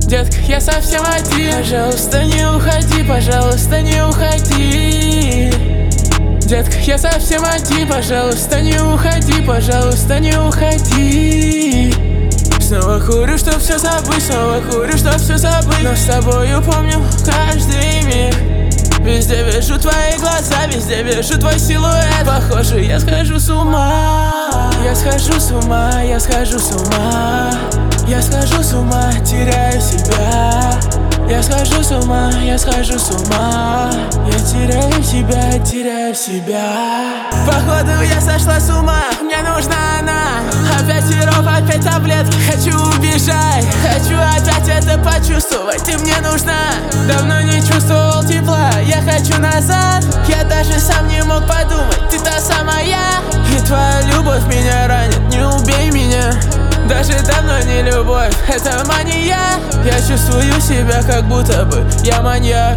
Детка, я совсем один. Пожалуйста, не уходи, пожалуйста, не уходи. Детка, я совсем один. Пожалуйста, не уходи, пожалуйста, не уходи. Снова курю, чтоб все забыть, снова курю, чтоб все забыть. Но с тобою помню каждый миг. Везде вижу твои глаза, везде вижу твой силуэт. Похоже, я схожу с ума. Я схожу с ума, я схожу с ума. Я схожу с ума, теряю себя. Я схожу с ума, я схожу с ума. Я теряю себя, теряю себя. Походу я сошла с ума, мне нужна она. Опять сироп, опять таблетки, хочу убежать. Хочу опять это почувствовать, ты мне нужна. Давно не чувствовал тепла, я хочу назад. Я даже сам не мог подумать, ты та самая. И твоя любовь меня ранит, не убей меня. Даже давно не любовь, это мания. Я чувствую себя, как будто бы я маньяк.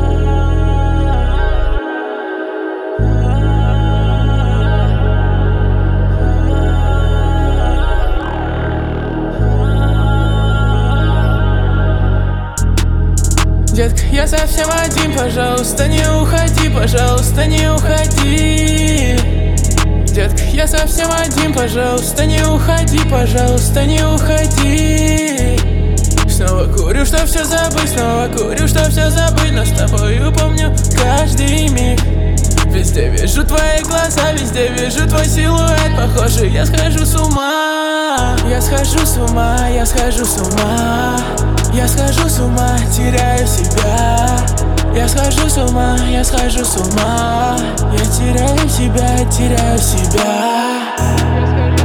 Детка, я совсем один, пожалуйста, не уходи, пожалуйста, не уходи. Детка, я совсем один, пожалуйста, не уходи, пожалуйста, не уходи. Снова курю, чтоб все забыть, снова курю, чтоб все забыть. Но с тобою помню каждый миг. Везде вижу твои глаза, везде вижу твой силуэт. Похоже, я схожу с ума. Я схожу с ума, я схожу с ума. Я схожу с ума, теряю себя. Я схожу с ума, я схожу с ума. Я теряю себя, теряю себя.